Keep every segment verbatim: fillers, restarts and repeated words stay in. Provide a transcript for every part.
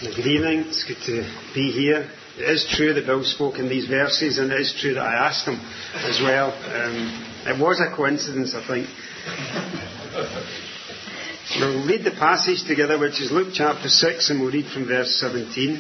Good evening. It's good to be here. It is true that Bill spoke in these verses, and it is true that I asked him as well. Um, it was a coincidence, I think. We'll read the passage together, which is Luke chapter six, and we'll read from verse seventeen.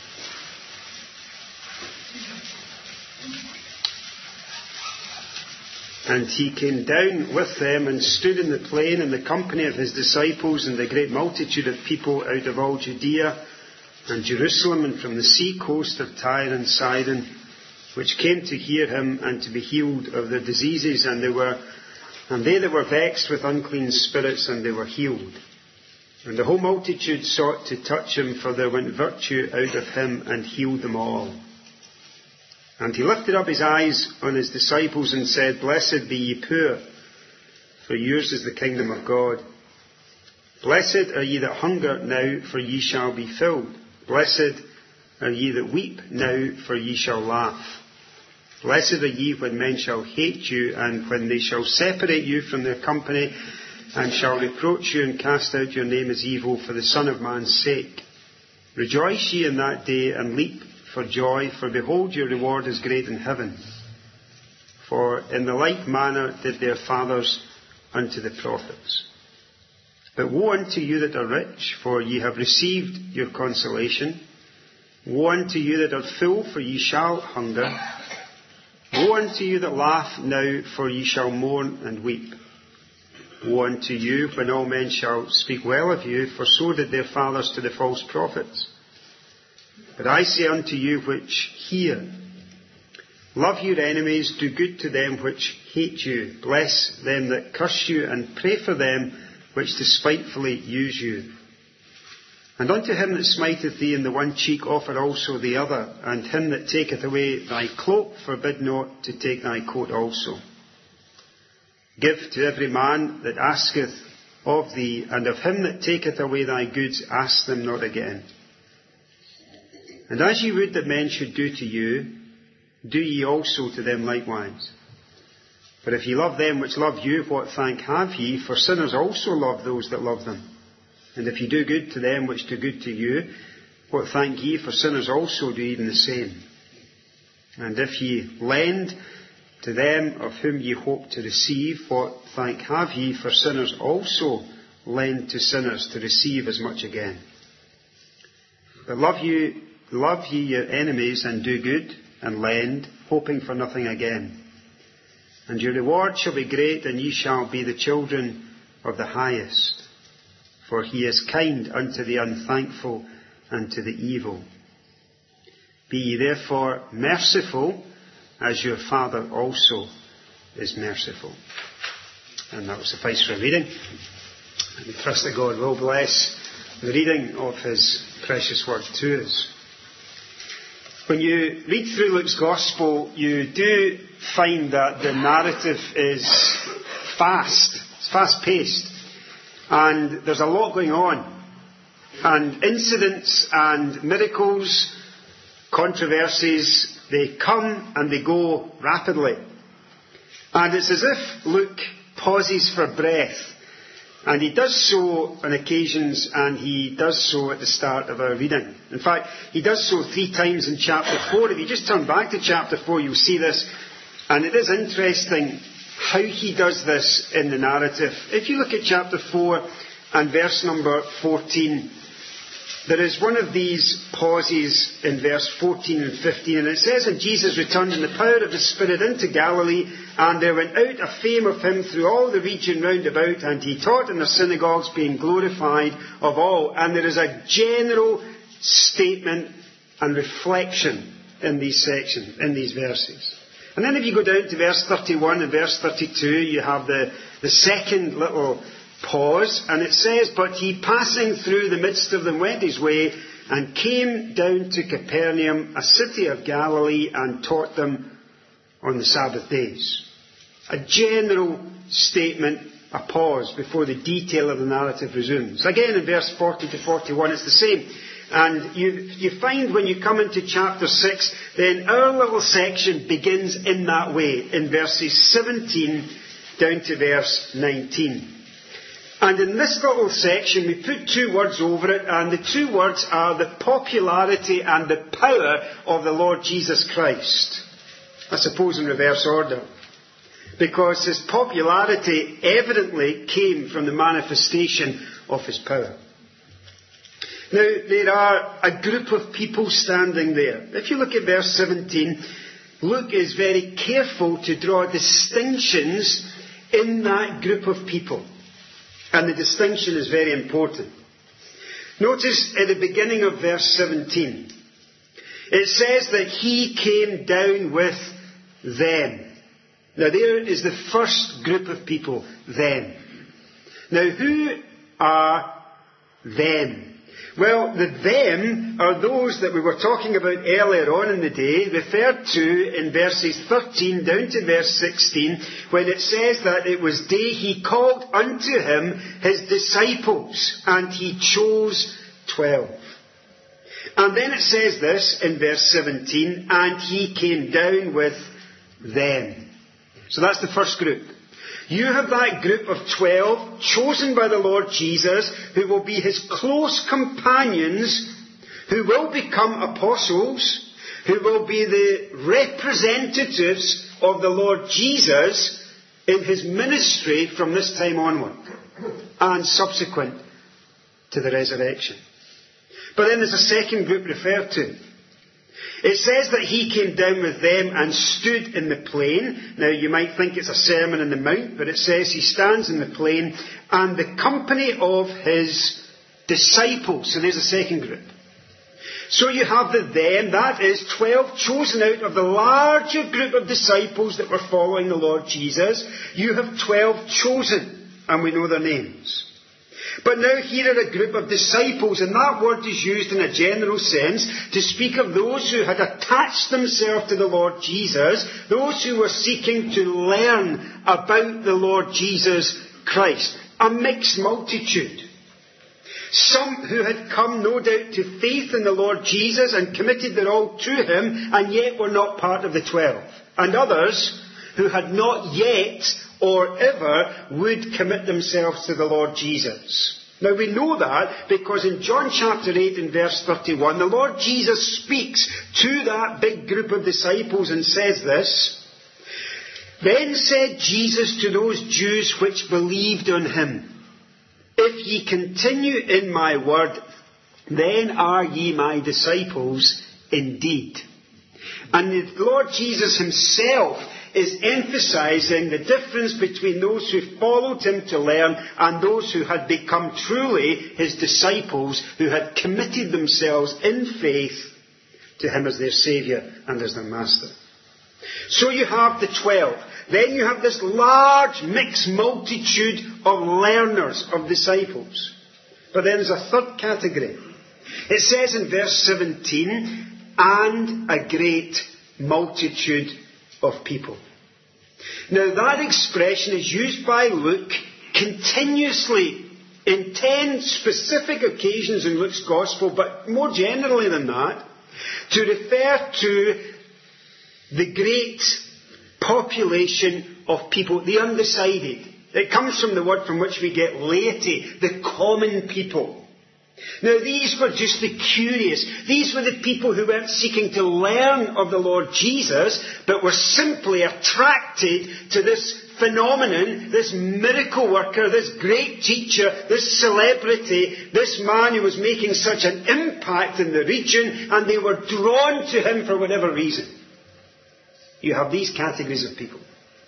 And he came down with them and stood in the plain in the company of his disciples and the great multitude of people out of all Judea and Jerusalem and from the sea coast of Tyre and Sidon, which came to hear him and to be healed of their diseases. And they were, and they that were vexed with unclean spirits, and they were healed. And the whole multitude sought to touch him, for there went virtue out of him, and healed them all. And he lifted up his eyes on his disciples and said, Blessed be ye poor, for yours is the kingdom of God. Blessed are ye that hunger now, for ye shall be filled. Blessed are ye that weep now, for ye shall laugh. Blessed are ye when men shall hate you, and when they shall separate you from their company, and shall reproach you and cast out your name as evil for the Son of Man's sake. Rejoice ye in that day, and leap for joy, for behold, your reward is great in heaven. For in the like manner did their fathers unto the prophets. But woe unto you that are rich, for ye have received your consolation. Woe unto you that are full, for ye shall hunger. Woe unto you that laugh now, for ye shall mourn and weep. Woe unto you when all men shall speak well of you, for so did their fathers to the false prophets. But I say unto you which hear, love your enemies, do good to them which hate you, bless them that curse you, and pray for them which despitefully use you. And unto him that smiteth thee in the one cheek offer also the other, and him that taketh away thy cloak forbid not to take thy coat also. Give to every man that asketh of thee, and of him that taketh away thy goods ask them not again. And as ye would that men should do to you, do ye also to them likewise. For if ye love them which love you, what thank have ye? For sinners also love those that love them. And if ye do good to them which do good to you, what thank ye? For sinners also do even the same. And if ye lend to them of whom ye hope to receive, what thank have ye? For sinners also lend to sinners to receive as much again. But love you, love ye your enemies, and do good, and lend, hoping for nothing again. And your reward shall be great, and ye shall be the children of the highest. For he is kind unto the unthankful and to the evil. Be ye therefore merciful, as your Father also is merciful. And that will suffice for reading. And we trust that God will bless the reading of his precious word to us. When you read through Luke's Gospel, you do find that the narrative is fast. It's fast-paced. And there's a lot going on. And incidents and miracles, controversies, they come and they go rapidly. And it's as if Luke pauses for breath. And he does so on occasions, and he does so at the start of our reading. In fact, he does so three times in chapter four. If you just turn back to chapter four, you'll see this. And it is interesting how he does this in the narrative. If you look at chapter four and verse number fourteen, there is one of these pauses in verse fourteen and fifteen, and it says, And Jesus returned in the power of the Spirit into Galilee, and there went out a fame of him through all the region round about, and he taught in the synagogues, being glorified of all. And there is a general statement and reflection in these sections, in these verses. And then if you go down to verse thirty-one and verse thirty-two, you have the, the second little pause, and it says, But he passing through the midst of them went his way, and came down to Capernaum, a city of Galilee, and taught them on the Sabbath days. A general statement, a pause, before the detail of the narrative resumes. Again in verse forty to forty-one it's the same. And you, you find when you come into chapter six, then our little section begins in that way, in verses seventeen down to verse nineteen. And in this little section, we put two words over it, and the two words are the popularity and the power of the Lord Jesus Christ. I suppose in reverse order. Because his popularity evidently came from the manifestation of his power. Now, there are a group of people standing there. If you look at verse seventeen, Luke is very careful to draw distinctions in that group of people. And the distinction is very important. Notice at the beginning of verse seventeen, it says that he came down with them. Now there is the first group of people, them. Now who are them? Well, the them are those that we were talking about earlier on in the day, referred to in verses thirteen down to verse sixteen, when it says that it was day he called unto him his disciples, and he chose twelve. And then it says this in verse seventeen, and he came down with them. So that's the first group. You have that group of twelve chosen by the Lord Jesus, who will be his close companions, who will become apostles, who will be the representatives of the Lord Jesus in his ministry from this time onward and subsequent to the resurrection. But then there's a second group referred to. It says that he came down with them and stood in the plain. Now you might think it's a sermon on the mount, but it says he stands in the plain, and the company of his disciples. So there's a second group. So you have the them, that is twelve chosen out of the larger group of disciples that were following the Lord Jesus. You have twelve chosen, and we know their names. But now here are a group of disciples, and that word is used in a general sense to speak of those who had attached themselves to the Lord Jesus, those who were seeking to learn about the Lord Jesus Christ. A mixed multitude. Some who had come, no doubt, to faith in the Lord Jesus and committed their all to him, and yet were not part of the twelve. And others who had not yet or ever would commit themselves to the Lord Jesus. Now we know that because in John chapter eight and verse thirty-one, the Lord Jesus speaks to that big group of disciples and says this, Then said Jesus to those Jews which believed on him, If ye continue in my word, then are ye my disciples indeed. And the Lord Jesus himself is emphasizing the difference between those who followed him to learn and those who had become truly his disciples, who had committed themselves in faith to him as their Saviour and as their Master. So you have the twelve. Then you have this large mixed multitude of learners, of disciples. But then there's a third category. It says in verse seventeen, and a great multitude of people. Now that expression is used by Luke continuously in ten specific occasions in Luke's Gospel, but more generally than that, to refer to the great population of people, the undecided. It comes from the word from which we get laity, the common people. Now these were just the curious. These were the people who weren't seeking to learn of the Lord Jesus, but were simply attracted to this phenomenon, this miracle worker, this great teacher, this celebrity, this man who was making such an impact in the region, and they were drawn to him for whatever reason. You have these categories of people.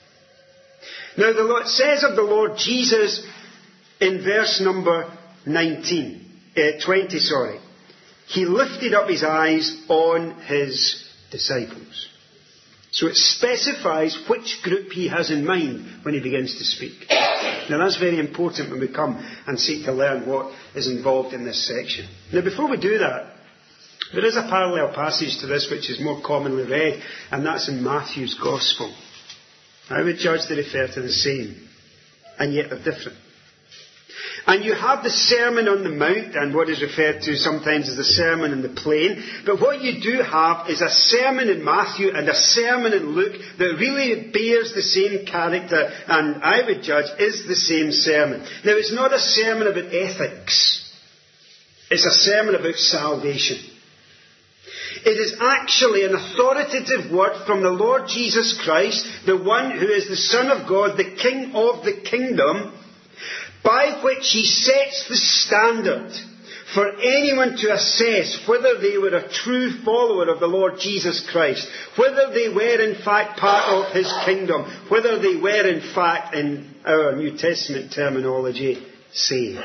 Now the Lord says of the Lord Jesus in verse number nineteen. Uh, twenty, sorry. He lifted up his eyes on his disciples. So it specifies which group he has in mind when he begins to speak. Now that's very important when we come and seek to learn what is involved in this section. Now before we do that, there is a parallel passage to this which is more commonly read, and that's in Matthew's Gospel. I would judge they refer to the same, and yet they're different. And you have the Sermon on the Mount, and what is referred to sometimes as the Sermon on the Plain. But what you do have is a sermon in Matthew and a sermon in Luke that really bears the same character, and I would judge is the same sermon. Now, it's not a sermon about ethics. It's a sermon about salvation. It is actually an authoritative word from the Lord Jesus Christ, the one who is the Son of God, the King of the kingdom, by which he sets the standard for anyone to assess whether they were a true follower of the Lord Jesus Christ, whether they were in fact part of his kingdom, whether they were in fact, in our New Testament terminology, saved.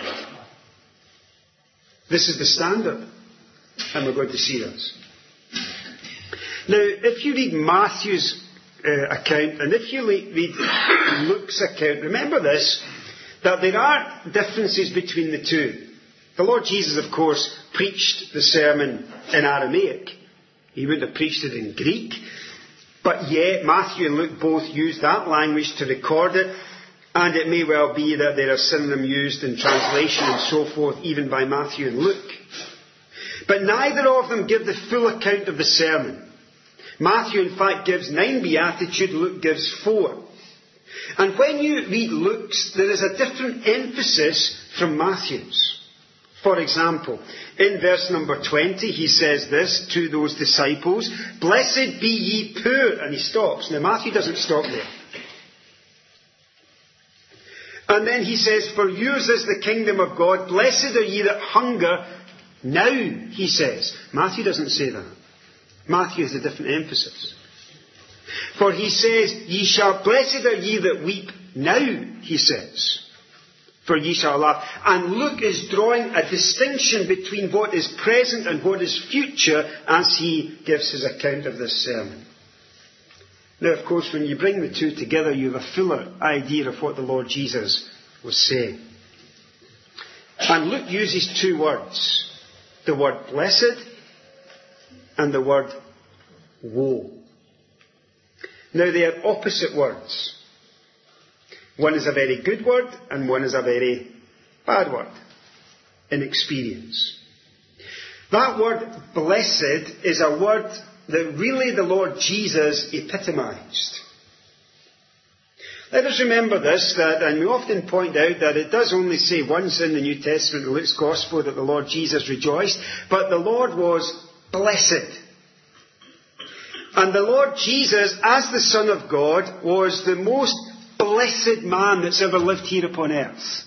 This is the standard, and we're going to see this. Now, if you read Matthew's uh, account, and if you read Luke's account, remember this, that there are differences between the two. The Lord Jesus, of course, preached the sermon in Aramaic. He wouldn't have preached it in Greek. But yet, Matthew and Luke both used that language to record it. And it may well be that there are synonyms used in translation and so forth, even by Matthew and Luke. But neither of them give the full account of the sermon. Matthew, in fact, gives nine beatitudes. Luke gives four. And when you read Luke's, there is a different emphasis from Matthew's. For example, in verse number twenty, he says this to those disciples, "Blessed be ye poor," and he stops. Now, Matthew doesn't stop there. And then he says, "For yours is the kingdom of God. Blessed are ye that hunger." Now, he says. Matthew doesn't say that. Matthew has a different emphasis. For he says, "Ye shall, blessed are ye that weep." Now, he says, "For ye shall laugh." And Luke is drawing a distinction between what is present and what is future as he gives his account of this sermon. Now, of course, when you bring the two together, you have a fuller idea of what the Lord Jesus was saying. And Luke uses two words. The word blessed and the word woe. Now, they are opposite words. One is a very good word and one is a very bad word in experience. That word blessed is a word that really the Lord Jesus epitomized. Let us remember this, that, and we often point out that it does only say once in the New Testament, in Luke's Gospel, that the Lord Jesus rejoiced, but the Lord was blessed. And the Lord Jesus, as the Son of God, was the most blessed man that's ever lived here upon earth.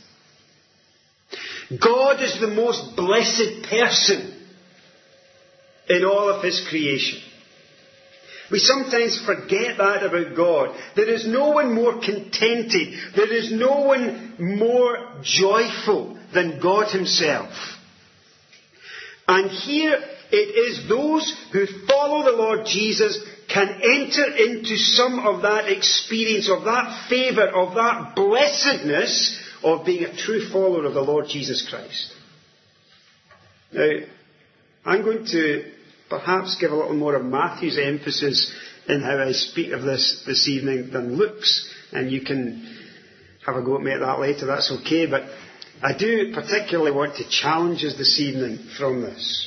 God is the most blessed person in all of his creation. We sometimes forget that about God. There is no one more contented. There is no one more joyful than God himself. And here it is those who follow the Lord Jesus can enter into some of that experience, of that favour, of that blessedness of being a true follower of the Lord Jesus Christ. Now, I'm going to perhaps give a little more of Matthew's emphasis in how I speak of this this evening than Luke's, and you can have a go at me at that later, that's okay, but I do particularly want to challenge us this evening from this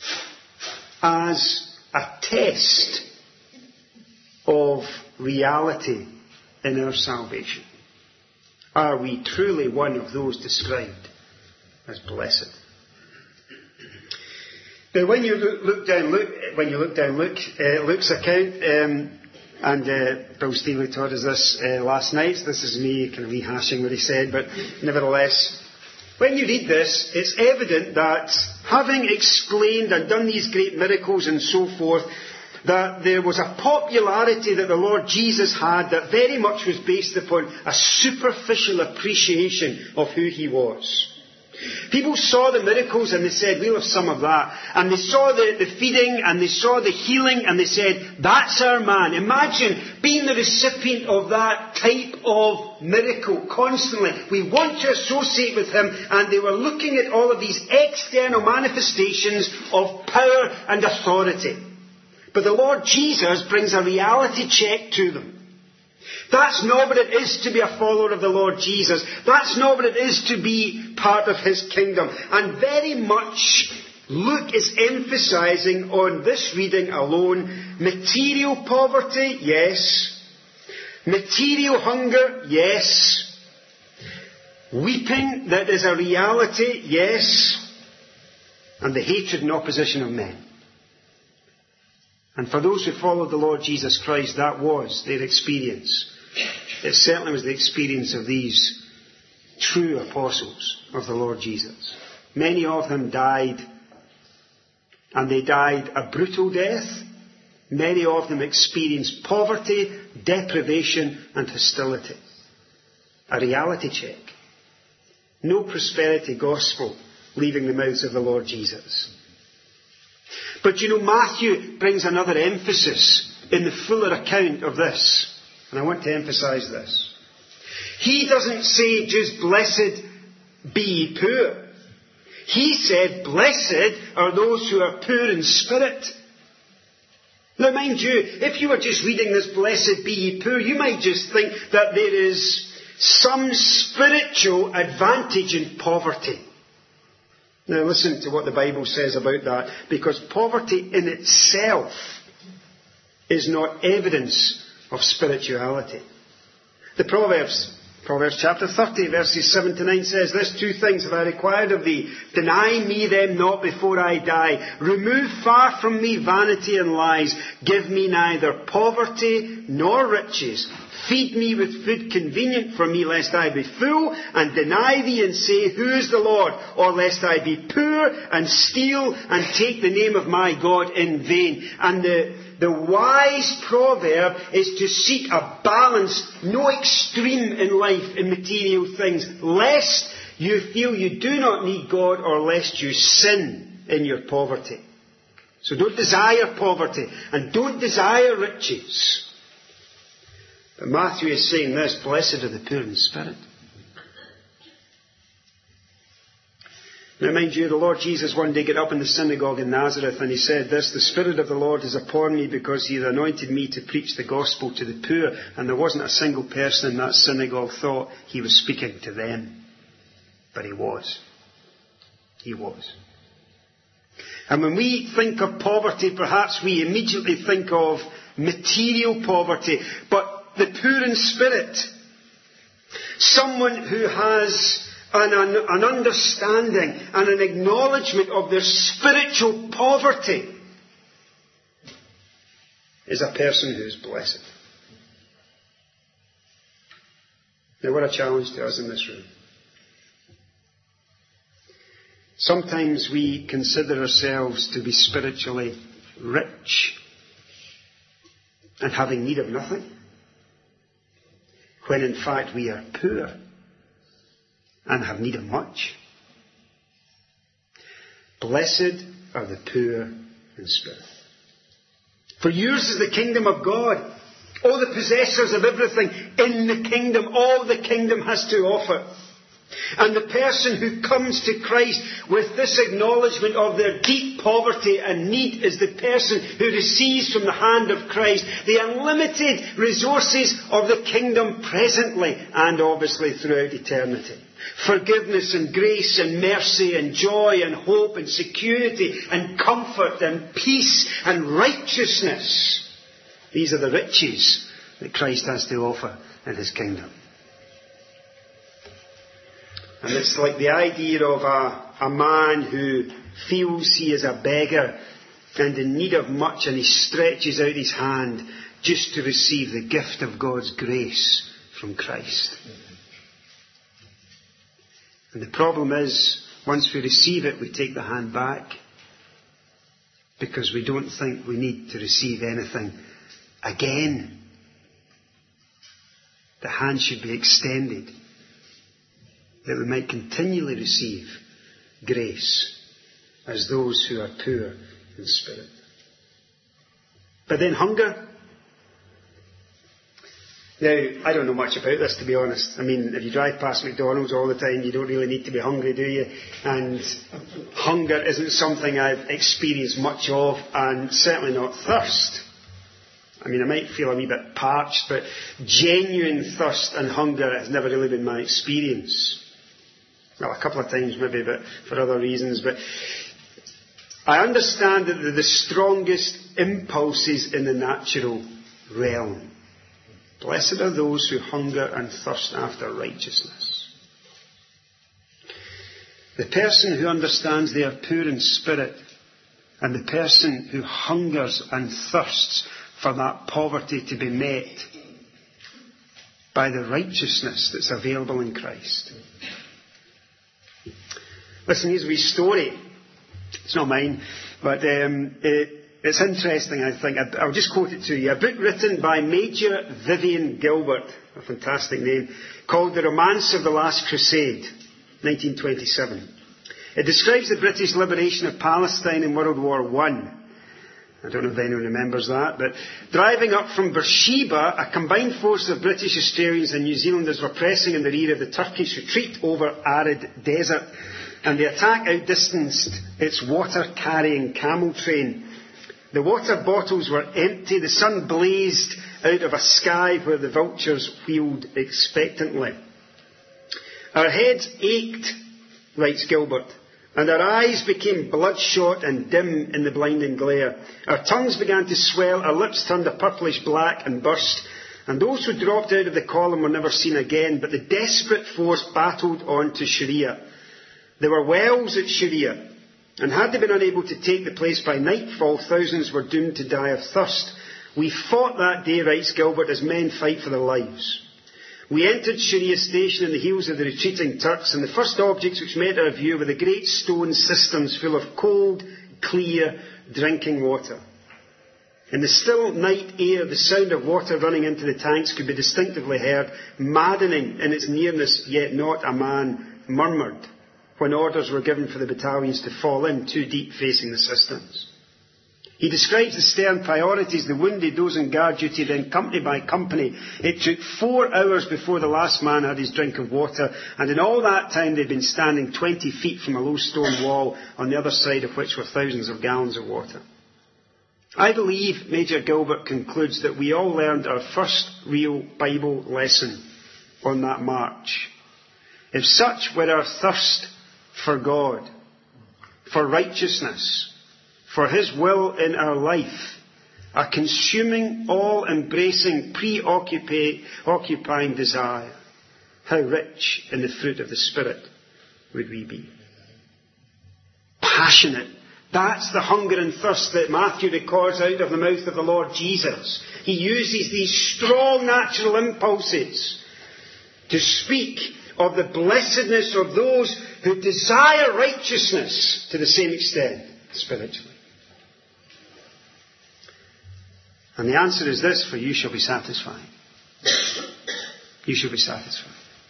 as a test of reality in our salvation. Are we truly one of those described as blessed? Now, when you look, look down Luke, when you look down Luke, uh, Luke's account, um, and uh, Bill Steely taught us this uh, last night. So this is me kind of rehashing what he said, but nevertheless, when you read this, it's evident that having explained and done these great miracles and so forth, that there was a popularity that the Lord Jesus had that very much was based upon a superficial appreciation of who he was. People saw the miracles and they said, we'll have some of that. And they saw the, the feeding and they saw the healing and they said, that's our man. Imagine being the recipient of that type of miracle constantly. We want to associate with him. And they were looking at all of these external manifestations of power and authority. But the Lord Jesus brings a reality check to them. That's not what it is to be a follower of the Lord Jesus. That's not what it is to be part of His kingdom. And very much Luke is emphasizing on this reading alone, material poverty, yes. Material hunger, yes. Weeping that is a reality, yes. And the hatred and opposition of men. And for those who followed the Lord Jesus Christ, that was their experience. It certainly was the experience of these true apostles of the Lord Jesus. Many of them died, and they died a brutal death. Many of them experienced poverty, deprivation, and hostility. A reality check. No prosperity gospel leaving the mouths of the Lord Jesus. But you know, Matthew brings another emphasis in the fuller account of this. And I want to emphasize this. He doesn't say just blessed be ye poor. He said blessed are those who are poor in spirit. Now mind you, if you were just reading this blessed be ye poor, you might just think that there is some spiritual advantage in poverty. Now listen to what the Bible says about that, because poverty in itself is not evidence of spirituality. The Proverbs, Proverbs chapter thirty, verses seven to nine says this: two things have I required of thee. Deny me them not before I die. Remove far from me vanity and lies. Give me neither poverty nor riches. Feed me with food convenient for me, lest I be full, and deny thee and say, Who is the Lord? Or lest I be poor and steal and take the name of my God in vain. And the, the wise proverb is to seek a balance, no extreme in life in material things, lest you feel you do not need God, or lest you sin in your poverty. So don't desire poverty, and don't desire riches. But Matthew is saying this: blessed are the poor in spirit. Now mind you, the Lord Jesus one day got up in the synagogue in Nazareth and he said this: The Spirit of the Lord is upon me, because he has anointed me to preach the gospel to the poor. And there wasn't a single person in that synagogue thought he was speaking to them. But he was. He was. And when we think of poverty, perhaps we immediately think of material poverty. But the poor in spirit, someone who has an, an, an understanding and an acknowledgement of their spiritual poverty, is a person who is blessed. Now, what a challenge to us in this room. Sometimes we consider ourselves to be spiritually rich and having need of nothing, when in fact we are poor and have need of much. Blessed are the poor in spirit, for yours is the kingdom of God. All the possessors of everything in the kingdom, all the kingdom has to offer. And the person who comes to Christ with this acknowledgement of their deep poverty and need is the person who receives from the hand of Christ the unlimited resources of the kingdom presently and obviously throughout eternity. Forgiveness and grace and mercy and joy and hope and security and comfort and peace and righteousness. These are the riches that Christ has to offer in His kingdom. And it's like the idea of a, a man who feels he is a beggar and in need of much, and he stretches out his hand just to receive the gift of God's grace from Christ. And the problem is, once we receive it, we take the hand back, because we don't think we need to receive anything again. The hand should be extended, that we might continually receive grace as those who are poor in spirit. But then hunger. Now, I don't know much about this, to be honest. I mean, if you drive past McDonald's all the time, you don't really need to be hungry, do you? And hunger isn't something I've experienced much of, and certainly not thirst. I mean, I might feel a wee bit parched, but genuine thirst and hunger has never really been my experience. Well, a couple of times maybe, but for other reasons. But I understand that they're the strongest impulses in the natural realm. Blessed are those who hunger and thirst after righteousness. The person who understands they are poor in spirit, and the person who hungers and thirsts for that poverty to be met by the righteousness that's available in Christ. Listen, here's a wee story. It's not mine, but um, it, it's interesting, I think. I, I'll just quote it to you. A book written by Major Vivian Gilbert, a fantastic name, called The Romance of the Last Crusade, nineteen twenty-seven. It describes the British liberation of Palestine in World War One. I don't know if anyone remembers that, but driving up from Beersheba, a combined force of British, Australians and New Zealanders were pressing in the rear of the Turkish retreat over arid desert, and the attack outdistanced its water-carrying camel train. The water bottles were empty, the sun blazed out of a sky where the vultures wheeled expectantly. Our heads ached, writes Gilbert, and our eyes became bloodshot and dim in the blinding glare. Our tongues began to swell, our lips turned a purplish black and burst, and those who dropped out of the column were never seen again. But the desperate force battled on to Sharia. There were wells at Sharia, and had they been unable to take the place by nightfall, thousands were doomed to die of thirst. We fought that day, writes Gilbert, as men fight for their lives. We entered Sharia station in the heels of the retreating Turks, and the first objects which met our view were the great stone cisterns full of cold, clear, drinking water. In the still night air, the sound of water running into the tanks could be distinctively heard, maddening in its nearness, yet not a man murmured when orders were given for the battalions to fall in too deep facing the cisterns. He describes the stern priorities, the wounded, those on guard duty, then company by company. It took four hours before the last man had his drink of water, and in all that time they'd been standing twenty feet from a low stone wall, on the other side of which were thousands of gallons of water. I believe Major Gilbert concludes that we all learned our first real Bible lesson on that march. If such were our thirst for God, for righteousness, for His will in our life, a consuming, all-embracing, preoccupying desire, how rich in the fruit of the Spirit would we be? Passionate. That's the hunger and thirst that Matthew records out of the mouth of the Lord Jesus. He uses these strong natural impulses to speak of the blessedness of those who desire righteousness to the same extent spiritually. And the answer is this: for you shall be satisfied. You shall be satisfied.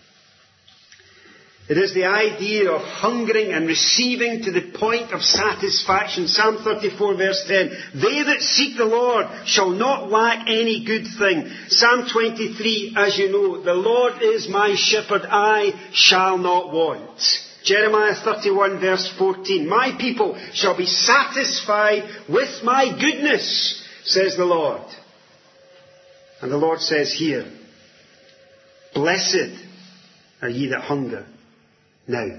It is the idea of hungering and receiving to the point of satisfaction. Psalm thirty-four verse ten. They that seek the Lord shall not lack any good thing. Psalm twenty-three, as you know, the Lord is my shepherd, I shall not want. Jeremiah thirty-one verse fourteen. My people shall be satisfied with my goodness, says the Lord. And the Lord says here, blessed are ye that hunger now.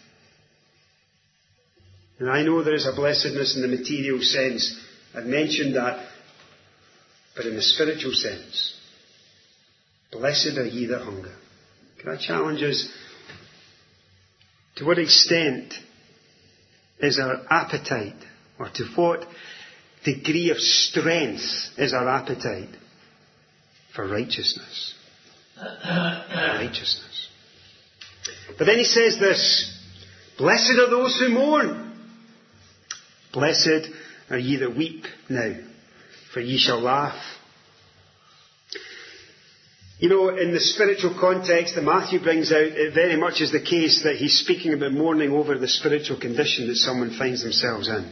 And I know there is a blessedness in the material sense. I've mentioned that. But in the spiritual sense, blessed are ye that hunger. Can I challenge us? To what extent is our appetite, or to what degree of strength is our appetite for righteousness? Righteousness. But then he says this: blessed are those who mourn. Blessed are ye that weep now, for ye shall laugh. You know, in the spiritual context that Matthew brings out, it very much is the case that he's speaking about mourning over the spiritual condition that someone finds themselves in.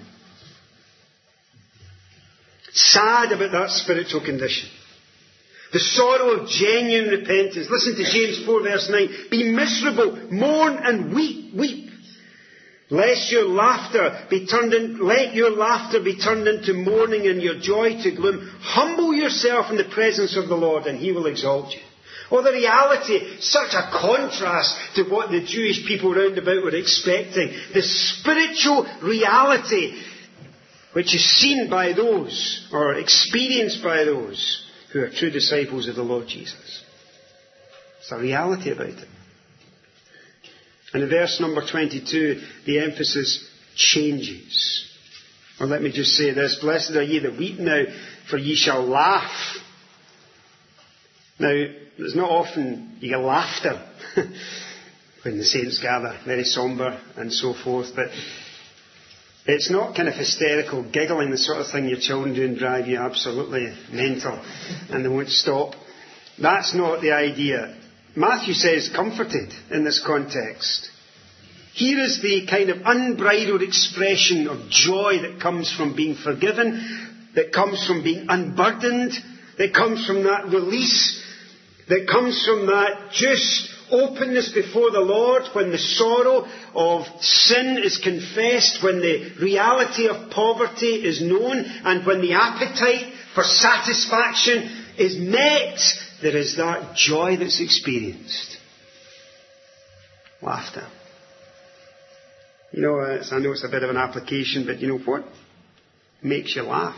Sad about that spiritual condition. The sorrow of genuine repentance. Listen to James four verse nine. Be miserable, mourn and weep, weep. Lest your laughter be turned in, let your laughter be turned into mourning and your joy to gloom. Humble yourself in the presence of the Lord and he will exalt you. Oh, the reality, such a contrast to what the Jewish people round about were expecting. The spiritual reality which is seen by those, or experienced by those, who are true disciples of the Lord Jesus. It's a reality about it. And in verse number twenty-two, the emphasis changes. Or let me just say this, blessed are ye that weep now, for ye shall laugh. Now, it's not often you get laughter when the saints gather, very sombre and so forth, but it's not kind of hysterical giggling, the sort of thing your children do and drive you absolutely mental and they won't stop. That's not the idea. Matthew says comforted in this context. Here is the kind of unbridled expression of joy that comes from being forgiven, that comes from being unburdened, that comes from that release, that comes from that just openness before the Lord when the sorrow of sin is confessed, when the reality of poverty is known, and when the appetite for satisfaction is met. There is that joy that's experienced. Laughter. You know, it's, I know it's a bit of an application, but you know what makes you laugh?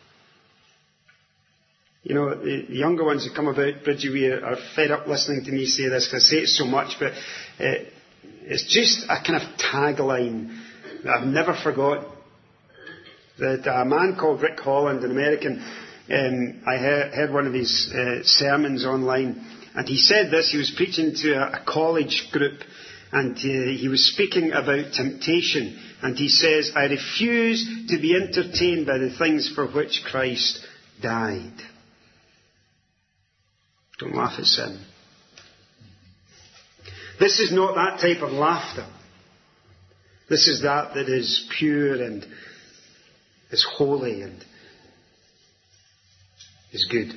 You know, the younger ones who come about Bridgie are fed up listening to me say this, because I say it so much, but uh, it's just a kind of tagline that I've never forgotten. That a man called Rick Holland, an American, Um, I heard, heard one of his uh, sermons online, and he said this. He was preaching to a, a college group, and uh, he was speaking about temptation, and he says, I refuse to be entertained by the things for which Christ died. Don't laugh at sin. This is not that type of laughter. This is that that is pure and is holy and is good.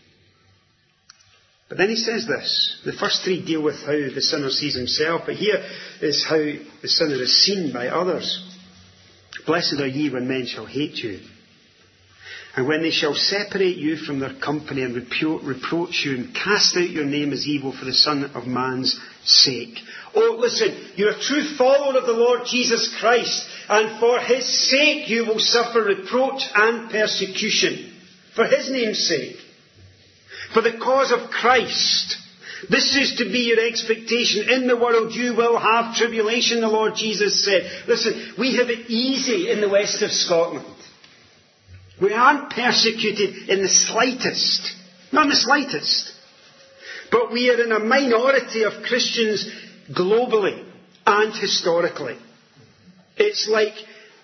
But then he says this. The first three deal with how the sinner sees himself, but here is how the sinner is seen by others. Blessed are ye when men shall hate you, and when they shall separate you from their company and repro- reproach you and cast out your name as evil for the Son of Man's sake. Oh, listen, you're a true follower of the Lord Jesus Christ, and for his sake you will suffer reproach and persecution. For his name's sake. For the cause of Christ. This is to be your expectation. In the world you will have tribulation, the Lord Jesus said. Listen, we have it easy in the west of Scotland. We aren't persecuted in the slightest. Not in the slightest. But we are in a minority of Christians globally and historically. It's like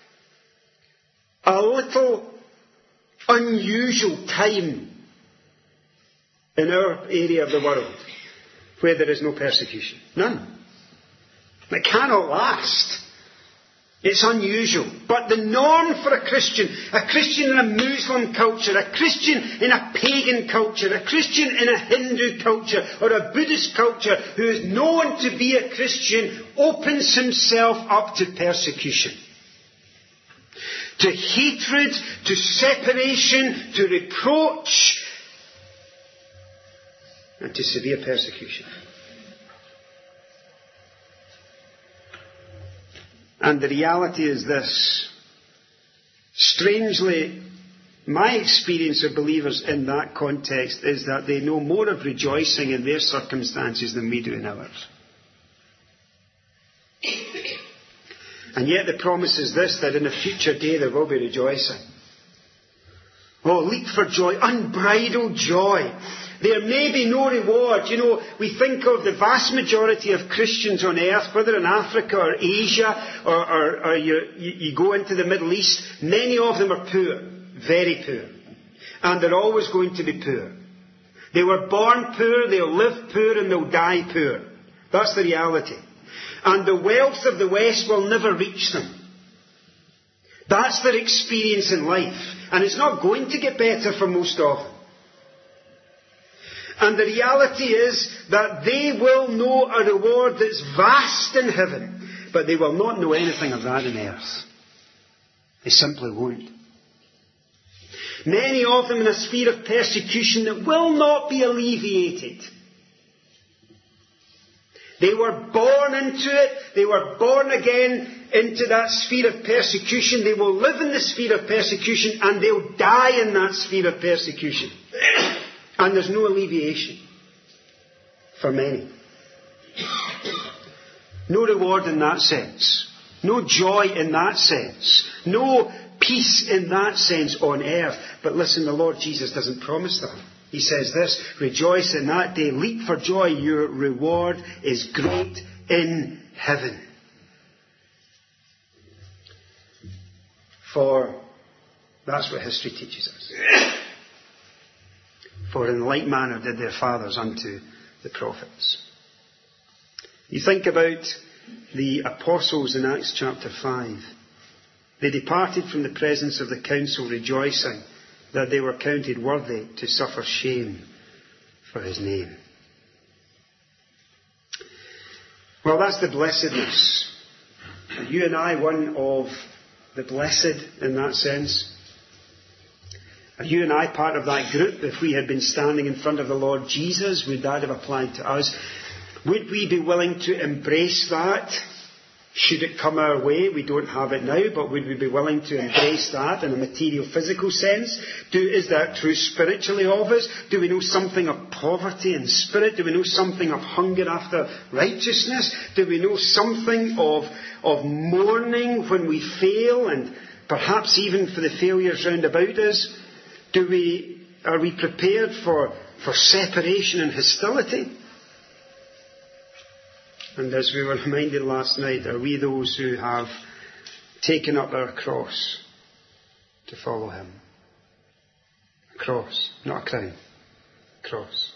a little unusual time in our area of the world where there is no persecution. None. It cannot last. It's unusual. But the norm for a Christian, a Christian in a Muslim culture, a Christian in a pagan culture, a Christian in a Hindu culture, or a Buddhist culture who is known to be a Christian, opens himself up to persecution. To hatred, to separation, to reproach, and to severe persecution. And the reality is this. Strangely, my experience of believers in that context is that they know more of rejoicing in their circumstances than we do in ours. And yet the promise is this, that in a future day there will be rejoicing. Oh, leap for joy, unbridled joy. There may be no reward. You know, we think of the vast majority of Christians on earth, whether in Africa or Asia, or, or, or you, you go into the Middle East, many of them are poor, very poor. And they're always going to be poor. They were born poor, they'll live poor, and they'll die poor. That's the reality. And the wealth of the West will never reach them. That's their experience in life. And it's not going to get better for most of them. And the reality is that they will know a reward that's vast in heaven. But they will not know anything of that on earth. They simply won't. Many of them in a sphere of persecution that will not be alleviated. They were born into it. They were born again into that sphere of persecution. They will live in the sphere of persecution and they'll die in that sphere of persecution. And there's no alleviation for many. No reward in that sense. No joy in that sense. No peace in that sense on earth. But listen, the Lord Jesus doesn't promise that. He says this, rejoice in that day, leap for joy, your reward is great in heaven. For that's what history teaches us. For in like manner did their fathers unto the prophets. You think about the apostles in Acts chapter five. They departed from the presence of the council rejoicing that they were counted worthy to suffer shame for his name. Well, that's the blessedness. Are you and I one of the blessed in that sense? Are you and I part of that group? If we had been standing in front of the Lord Jesus, would that have applied to us? Would we be willing to embrace that? Should it come our way? We don't have it now, but would we be willing to embrace that in a material, physical sense? Do, is that true spiritually of us? Do we know something of poverty in spirit? Do we know something of hunger after righteousness? Do we know something of, of mourning when we fail, and perhaps even for the failures round about us? Do we, are we prepared for, for separation and hostility? And as we were reminded last night, are we those who have taken up our cross to follow him? A cross, not a crown. A cross.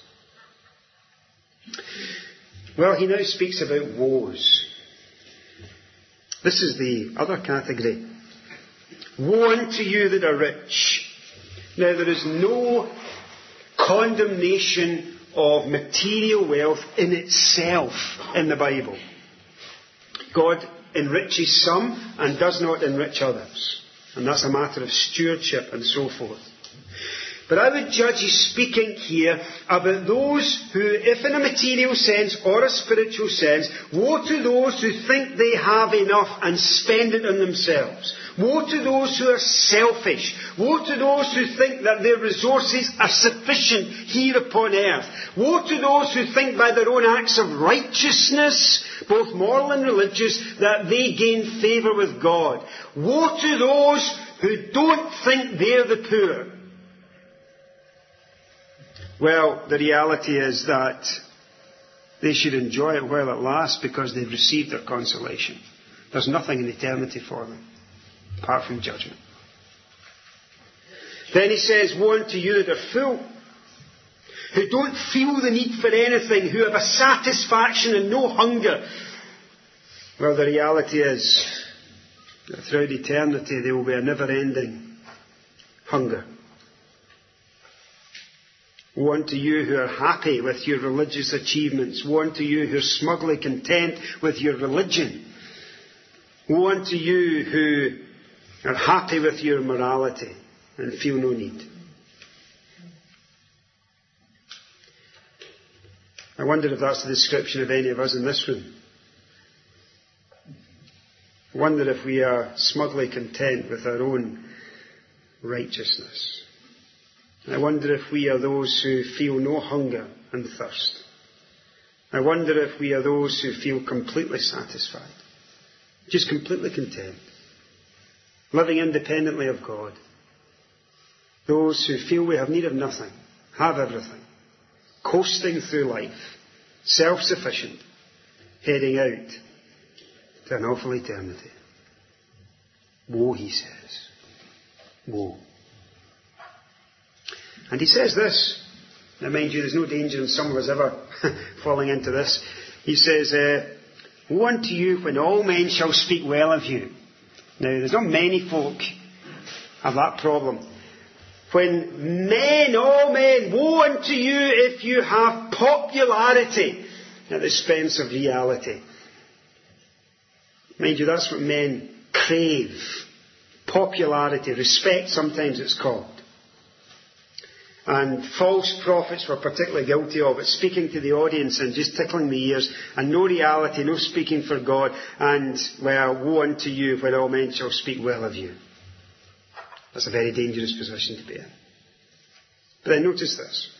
Well, he now speaks about woes. This is the other category. Woe unto you that are rich. Now, there is no condemnation of material wealth in itself in the Bible. God enriches some and does not enrich others. And that's a matter of stewardship and so forth. But I would judge he's speaking here about those who, if in a material sense or a spiritual sense, woe to those who think they have enough and spend it on themselves. Woe to those who are selfish. Woe to those who think that their resources are sufficient here upon earth. Woe to those who think by their own acts of righteousness, both moral and religious, that they gain favour with God. Woe to those who don't think they're the poor. Well, the reality is that they should enjoy it while it lasts because they've received their consolation. There's nothing in eternity for them, apart from judgment. Then he says, woe unto you that are full, who don't feel the need for anything, who have a satisfaction and no hunger. Well, the reality is that throughout eternity there will be a never-ending hunger. Woe unto you who are happy with your religious achievements. Woe unto you who are smugly content with your religion. Woe unto you who are happy with your morality and feel no need. I wonder if that's the description of any of us in this room. I wonder if we are smugly content with our own righteousness. I wonder if we are those who feel no hunger and thirst. I wonder if we are those who feel completely satisfied, just completely content, living independently of God. Those who feel we have need of nothing, have everything, coasting through life, self-sufficient, heading out to an awful eternity. Woe, he says. Woe. And he says this. Now, mind you, there's no danger in some of us ever falling into this. He says, uh, woe unto you when all men shall speak well of you. Now, there's not many folk have that problem. When men, all men, woe unto you if you have popularity at the expense of reality. Mind you, that's what men crave. Popularity, respect sometimes it's called. And false prophets were particularly guilty of it, speaking to the audience and just tickling the ears, and no reality, no speaking for God, and, well, woe unto you when all men shall speak well of you. That's a very dangerous position to be in. But then notice this.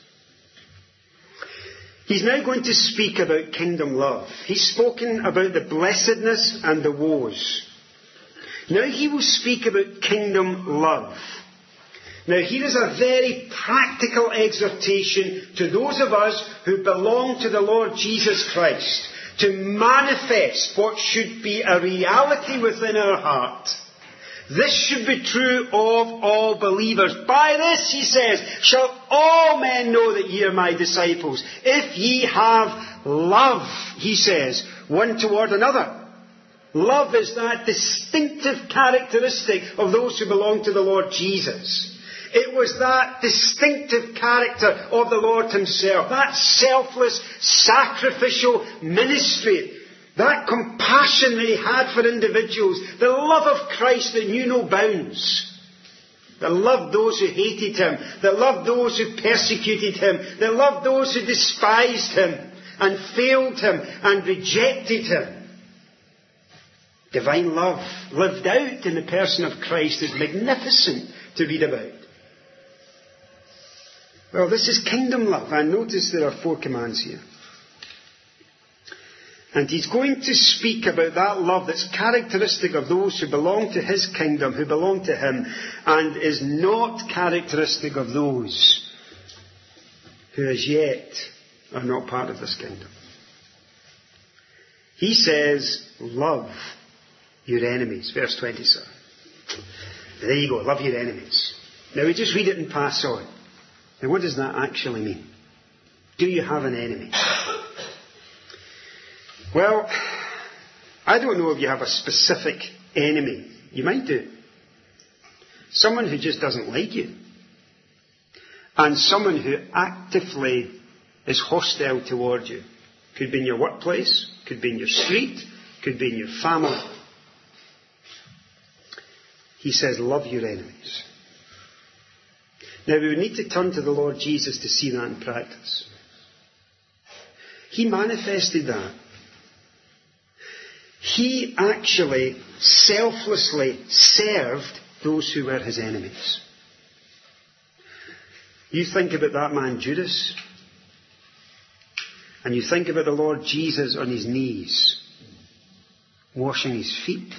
He's now going to speak about kingdom love. He's spoken about the blessedness and the woes. Now he will speak about kingdom love. Now here is a very practical exhortation to those of us who belong to the Lord Jesus Christ to manifest what should be a reality within our heart. This should be true of all believers. By this, he says, shall all men know that ye are my disciples, if ye have love, he says, one toward another. Love is that distinctive characteristic of those who belong to the Lord Jesus. It was that distinctive character of the Lord himself, that selfless, sacrificial ministry, that compassion that he had for individuals, the love of Christ that knew no bounds, that loved those who hated him, that loved those who persecuted him, that loved those who despised him and failed him and rejected him. Divine love lived out in the person of Christ is magnificent to read about. Well, this is kingdom love, and notice there are four commands here. And he's going to speak about that love that's characteristic of those who belong to his kingdom, who belong to him, and is not characteristic of those who as yet are not part of this kingdom. He says, love your enemies. Verse twenty-seven. There you go, love your enemies. Now we just read it and pass on. Now what does that actually mean? Do you have an enemy? Well, I don't know if you have a specific enemy. You might do. Someone who just doesn't like you. And someone who actively is hostile toward you. Could be in your workplace, could be in your street, could be in your family. He says, love your enemies. Now we would need to turn to the Lord Jesus to see that in practice. He manifested that. He actually selflessly served those who were his enemies. You think about that man Judas, and you think about the Lord Jesus on his knees, washing his feet.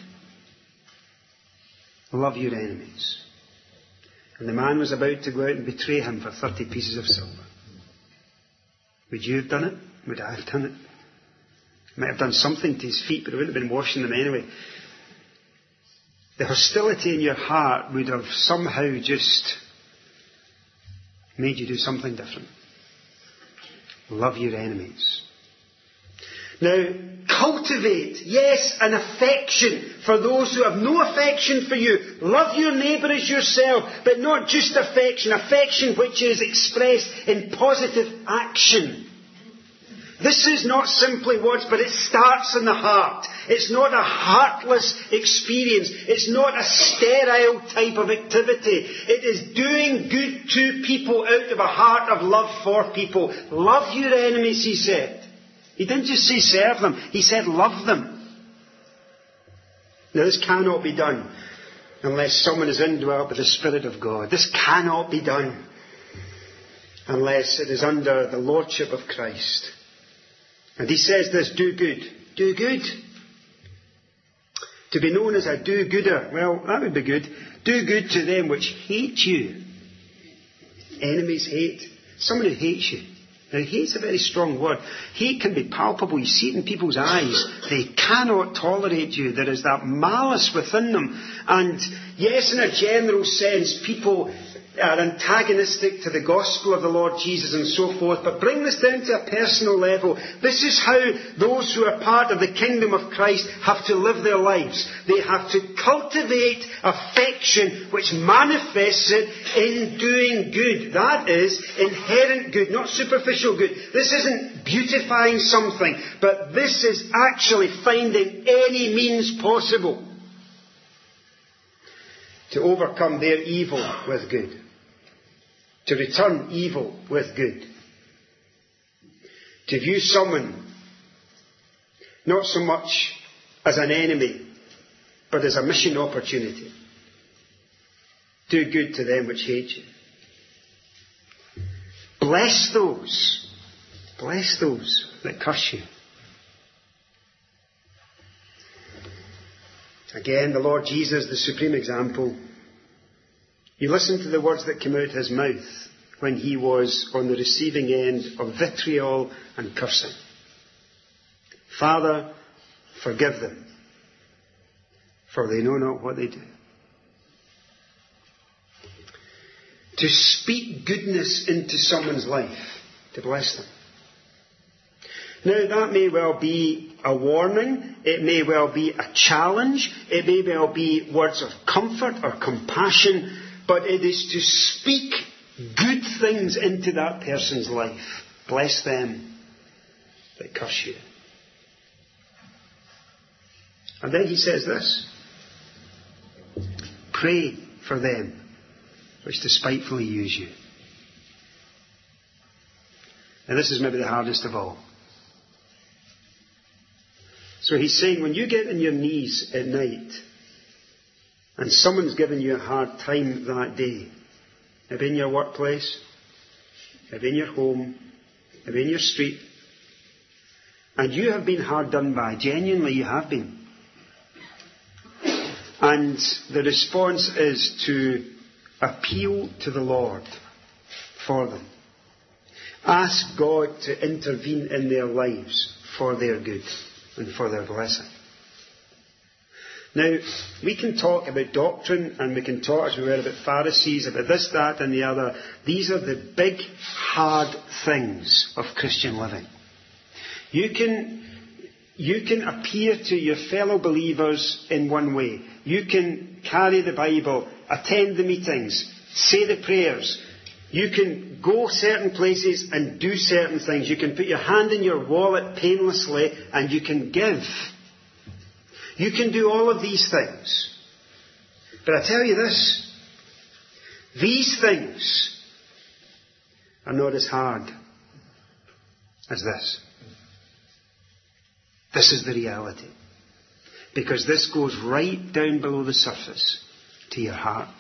Love your enemies. And the man was about to go out and betray him for thirty pieces of silver. Would you have done it? Would I have done it? Might have done something to his feet, but it wouldn't have been washing them anyway. The hostility in your heart would have somehow just made you do something different. Love your enemies. Now, cultivate, yes, an affection for those who have no affection for you. Love your neighbour as yourself, but not just affection, affection which is expressed in positive action. This is not simply words, but it starts in the heart. It's not a heartless experience. It's not a sterile type of activity. It is doing good to people out of a heart of love for people. Love your enemies, he said. He didn't just say serve them. He said love them. Now this cannot be done unless someone is indwelt with the Spirit of God. This cannot be done unless it is under the Lordship of Christ. And he says this, do good. Do good. To be known as a do-gooder. Well, that would be good. Do good to them which hate you. Enemies hate. Someone who hates you. Now, hate's a very strong word. Hate can be palpable. You see it in people's eyes. They cannot tolerate you. There is that malice within them. And yes, in a general sense, people are antagonistic to the gospel of the Lord Jesus and so forth, but bring this down to a personal level. This is how those who are part of the kingdom of Christ have to live their lives. They have to cultivate affection which manifests it in doing good. That is inherent good, not superficial good. This isn't beautifying something, but this is actually finding any means possible to overcome their evil with good. To return evil with good. To view someone not so much as an enemy, but as a mission opportunity. Do good to them which hate you. Bless those. Bless those that curse you. Again, the Lord Jesus, the supreme example. You listen to the words that came out his mouth when he was on the receiving end of vitriol and cursing. Father, forgive them, for they know not what they do. To speak goodness into someone's life, to bless them. Now, that may well be a warning, it may well be a challenge, it may well be words of comfort or compassion, but it is to speak good things into that person's life. Bless them that curse you. And then he says this: pray for them which despitefully use you. And this is maybe the hardest of all. So he's saying, when you get on your knees at night and someone's given you a hard time that day, maybe in your workplace, maybe in your home, maybe in your street, and you have been hard done by, genuinely you have been, and the response is to appeal to the Lord for them. Ask God to intervene in their lives for their good and for their blessing. Now, we can talk about doctrine and we can talk, as we were, about Pharisees, about this, that and the other. These are the big, hard things of Christian living. You can, you can appear to your fellow believers in one way. You can carry the Bible, attend the meetings, say the prayers. You can go certain places and do certain things. You can put your hand in your wallet painlessly and you can give. You can do all of these things. But I tell you this, these things are not as hard as this. This is the reality. Because this goes right down below the surface to your heart.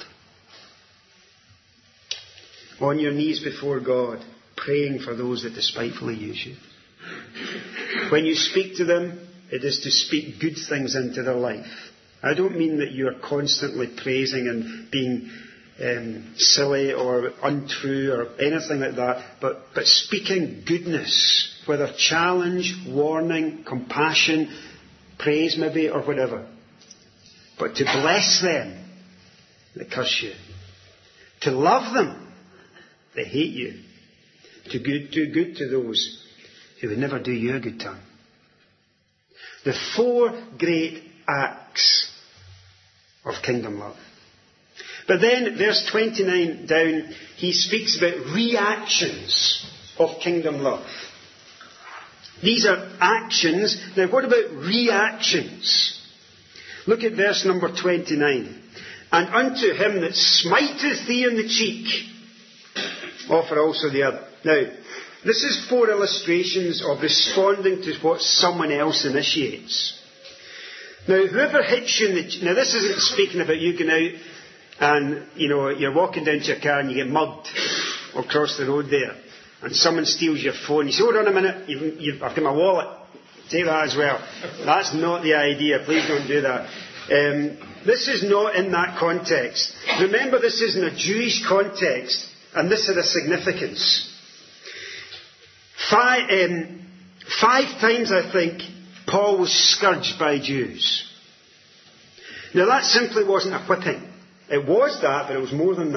On your knees before God, praying for those that despitefully use you. When you speak to them, it is to speak good things into their life. I don't mean that you are constantly praising and being um, silly or untrue or anything like that, but, but speaking goodness, whether challenge, warning, compassion, praise maybe, or whatever. But to bless them that curse you. To love them that hate you. To good, do good to those who would never do you a good turn. The four great acts of kingdom love. But then, verse twenty-nine down, he speaks about reactions of kingdom love. These are actions. Now, what about reactions? Look at verse number twenty-nine. And unto him that smiteth thee in the cheek, offer also the other. Now, this is four illustrations of responding to what someone else initiates. Now, whoever hits you in the... Now, this isn't speaking about you going out and, you know, you're walking down to your car and you get mugged across the road there. And someone steals your phone. You say, hold on a minute, you've, you've, I've got my wallet. Take that as well. That's not the idea. Please don't do that. Um, this is not in that context. Remember, this is in a Jewish context. And this had a significance. Five, um, five times, I think, Paul was scourged by Jews. Now, that simply wasn't a whipping. It was that, but it was more than that.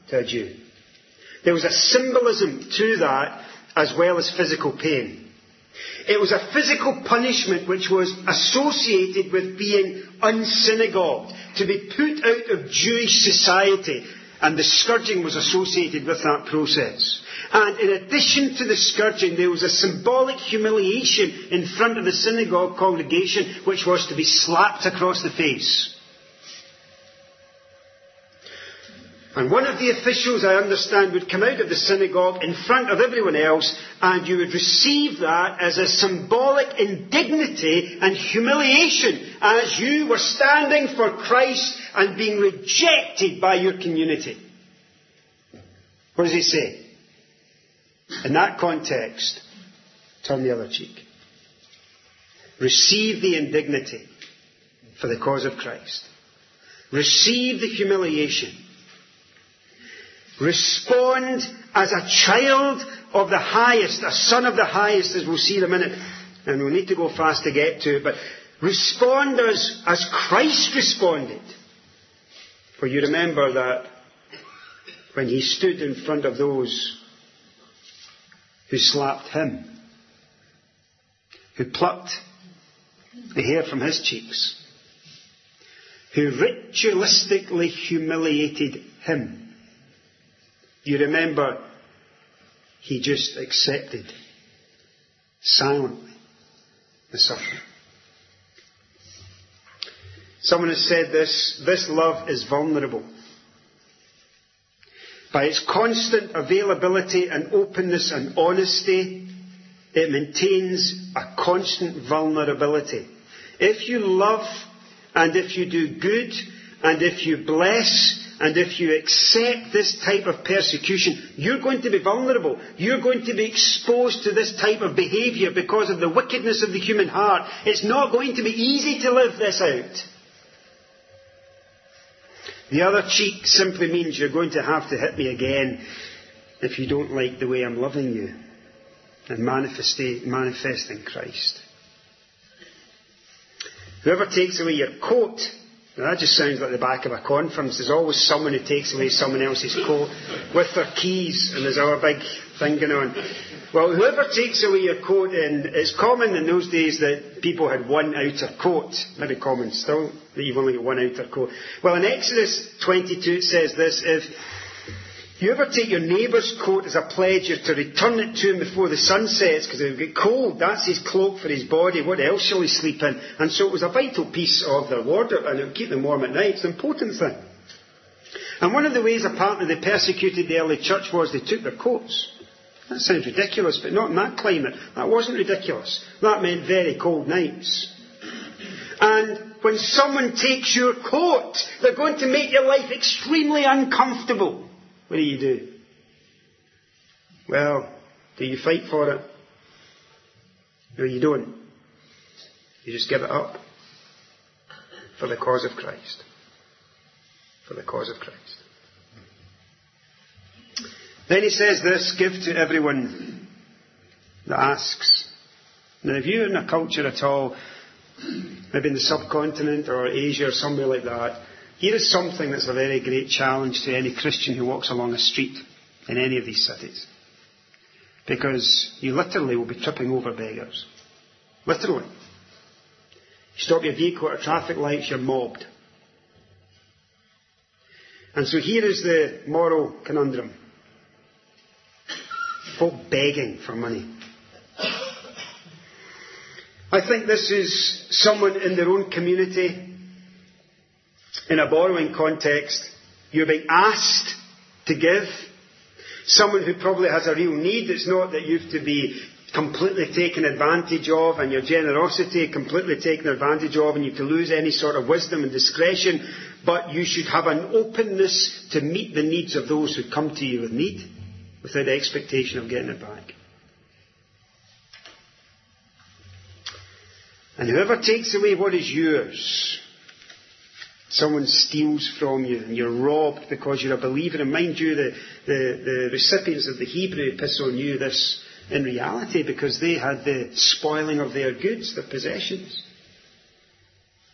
to a Jew. There was a symbolism to that as well as physical pain. It was a physical punishment which was associated with being unsynagogued, to be put out of Jewish society, and the scourging was associated with that process. And in addition to the scourging, there was a symbolic humiliation in front of the synagogue congregation, which was to be slapped across the face. And one of the officials, I understand, would come out of the synagogue in front of everyone else, and you would receive that as a symbolic indignity and humiliation as you were standing for Christ and being rejected by your community. What does he say? In that context, turn the other cheek. Receive the indignity for the cause of Christ. Receive the humiliation. Respond as a child of the highest, a son of the highest, as we'll see in a minute. And we'll need to go fast to get to it. But respond as, as Christ responded. For you remember that when he stood in front of those who slapped him, who plucked the hair from his cheeks, who ritualistically humiliated him, you remember, he just accepted silently the suffering. Someone has said this, this love is vulnerable. By its constant availability and openness and honesty, it maintains a constant vulnerability. If you love, and if you do good, and if you bless, and if you accept this type of persecution, you're going to be vulnerable. You're going to be exposed to this type of behaviour because of the wickedness of the human heart. It's not going to be easy to live this out. The other cheek simply means you're going to have to hit me again if you don't like the way I'm loving you and manifesting Christ. Whoever takes away your coat, now that just sounds like the back of a conference. There's always someone who takes away someone else's coat with their keys, and there's our big thing going on. Well, whoever takes away your coat, and it's common in those days that people had one outer coat. Maybe common still, that you've only got one outer coat. Well, in Exodus twenty-two it says this: if you ever take your neighbour's coat as a pledge, you're to return it to him before the sun sets, because it'll get cold. That's his cloak for his body. What else shall he sleep in? And so it was a vital piece of their wardrobe, and it'll keep them warm at night. It's an important thing. And one of the ways, apparently, they persecuted the early church was they took their coats. That sounds ridiculous, but not in that climate. That wasn't ridiculous. That meant very cold nights. And when someone takes your coat, they're going to make your life extremely uncomfortable. What do you do? Well, do you fight for it? No, you don't. You just give it up for the cause of Christ. For the cause of Christ. Then he says this: give to everyone that asks. Now, if you're in a culture at all, maybe in the subcontinent or Asia or somewhere like that, here is something that's a very great challenge to any Christian who walks along a street in any of these cities. Because you literally will be tripping over beggars. Literally. You stop your vehicle at traffic lights, you're mobbed. And so here is the moral conundrum. Folk begging for money. I think this is someone in their own community. In a borrowing context, you're being asked to give. Someone who probably has a real need. It's not that you have to be completely taken advantage of and your generosity completely taken advantage of and you have to lose any sort of wisdom and discretion. But you should have an openness to meet the needs of those who come to you with need without the expectation of getting it back. And whoever takes away what is yours, someone steals from you and you're robbed because you're a believer. And mind you, the, the, the recipients of the Hebrew epistle knew this in reality because they had the spoiling of their goods, their possessions.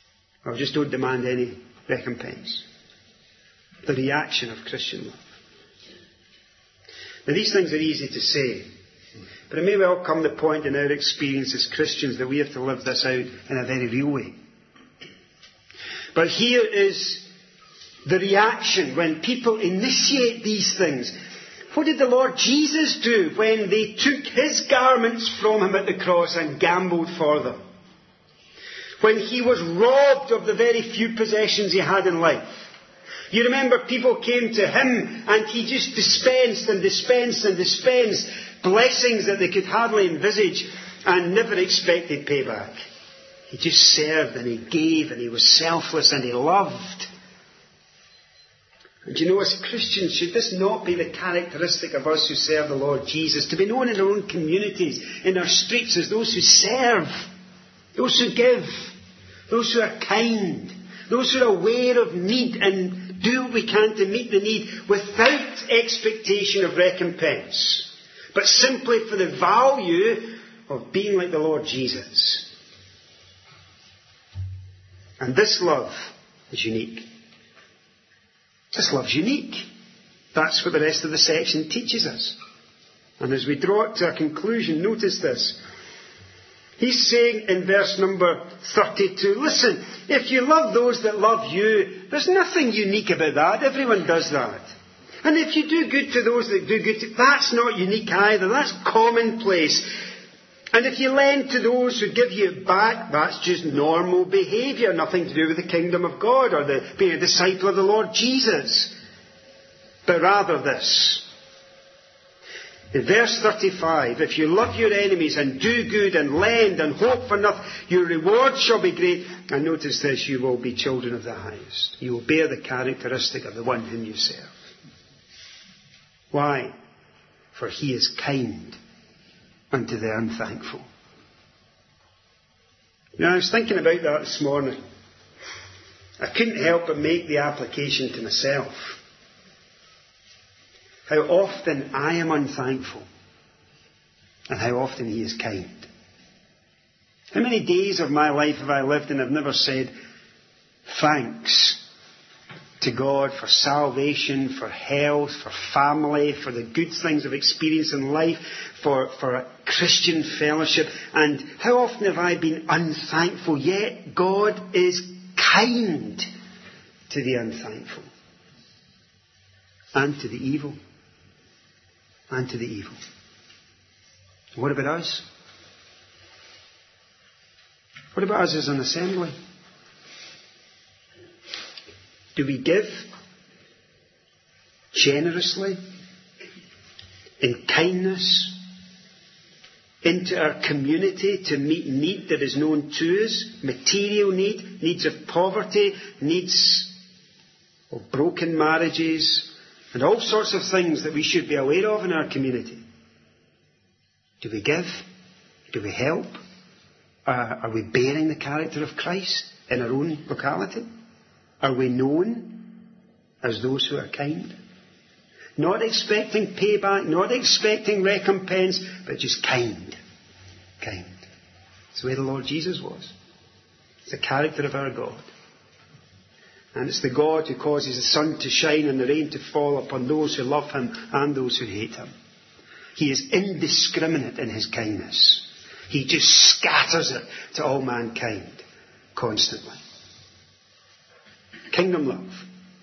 Well, just don't demand any recompense. The reaction of Christian love. Now, these things are easy to say, but it may well come the point in our experience as Christians that we have to live this out in a very real way. But here is the reaction when people initiate these things. What did the Lord Jesus do when they took his garments from him at the cross and gambled for them? When he was robbed of the very few possessions he had in life. You remember people came to him and he just dispensed and dispensed and dispensed blessings that they could hardly envisage and never expected payback. He just served and he gave and he was selfless and he loved. And you know, as Christians, should this not be the characteristic of us who serve the Lord Jesus? To be known in our own communities, in our streets, as those who serve, those who give, those who are kind, those who are aware of need and do what we can to meet the need without expectation of recompense, but simply for the value of being like the Lord Jesus. And this love is unique. This love's unique. That's what the rest of the section teaches us. And as we draw it to a conclusion, notice this. He's saying in verse number thirty-two, listen, if you love those that love you, there's nothing unique about that. Everyone does that. And if you do good to those that do good to, that's not unique either. That's commonplace. And if you lend to those who give you it back, that's just normal behaviour, nothing to do with the kingdom of God or the, being a disciple of the Lord Jesus. But rather this. In verse thirty-five, if you love your enemies and do good and lend and hope for nothing, your reward shall be great. And notice this, you will be children of the highest. You will bear the characteristic of the one whom you serve. Why? For he is kind unto the unthankful. You know, I was thinking about that this morning. I couldn't help but make the application to myself. How often I am unthankful and how often he is kind. How many days of my life have I lived and I've never said thanks to God for salvation, for health, for family, for the good things I've experienced in life, for, for a Christian fellowship. And how often have I been unthankful? Yet God is kind to the unthankful. And to the evil. And to the evil. What about us? What about us as an assembly? Do we give generously, in kindness, into our community to meet need that is known to us? Material need, needs of poverty, needs of broken marriages, and all sorts of things that we should be aware of in our community. Do we give? Do we help? Uh, are we bearing the character of Christ in our own locality? Are we known as those who are kind? Not expecting payback, not expecting recompense, but just kind. Kind. It's the way the Lord Jesus was. It's the character of our God. And it's the God who causes the sun to shine and the rain to fall upon those who love him and those who hate him. He is indiscriminate in his kindness. He just scatters it to all mankind constantly. Kingdom love.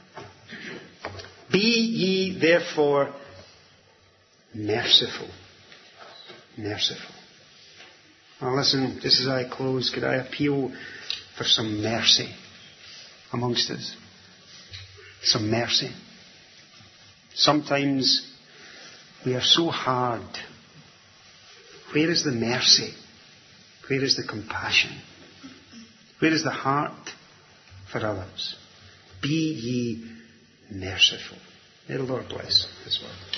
Be ye therefore merciful. Merciful. Now listen, just as I close, could I appeal for some mercy amongst us? Some mercy. Sometimes we are so hard. Where is the mercy? Where is the compassion? Where is the heart for others? Be ye merciful. May the Lord bless his word.